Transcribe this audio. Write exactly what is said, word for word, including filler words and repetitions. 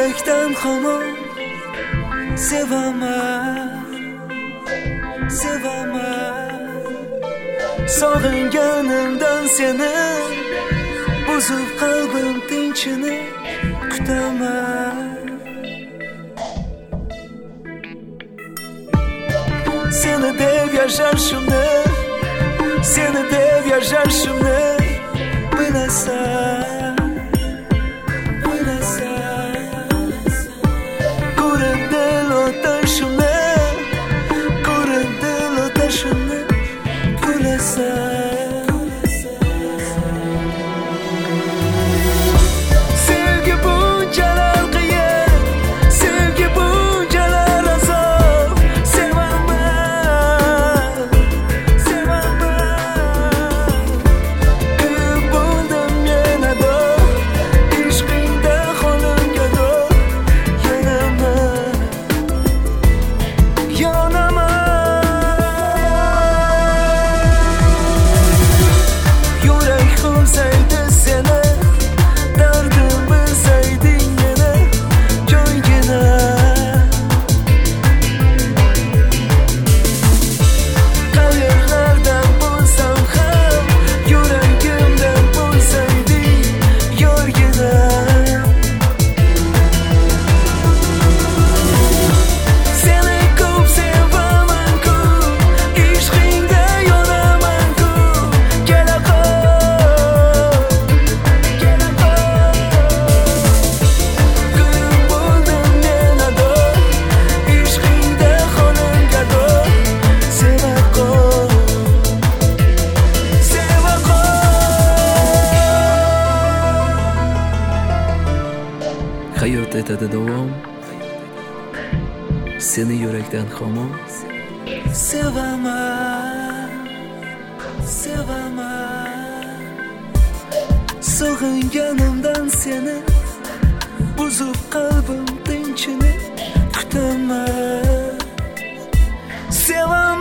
yurakdan hamon sevaman, sevaman. Sog'inganimdan seni, buzib qalbim tinchini kutaman. Seni deb yashashimni, seni deb yashashimni bilasan, bilasan. Ko'rib dil o'tashimni, ko'rib dil o'tashimni kulasan. Sevgi bunchalar qiyin, sevgi bunchalar azob. Sevaman, sevaman. Kuyib bo'ldim yana do'q, ishqingda qo'limga do'q. Yonaman, yonaman. Yurak qo'msaydi seni, dardim bilsayding meni joygina. Qayerlardan bo'lsam ham yuragimdan bo'lsayding yorgina. Seni ko'p sevaman-ku, ishqingda yonaman-ku. Kela qol, kela qol. Kuyib bo'ldim yana do'q, ishqingda qo'limga do'q. Seva qol, seva qol. Hayot etadi davom, seni yurakdan hamon sevaman, sevaman. Sog'inganimdan seni, buzib qalbim tinchini kutaman. Sevaman.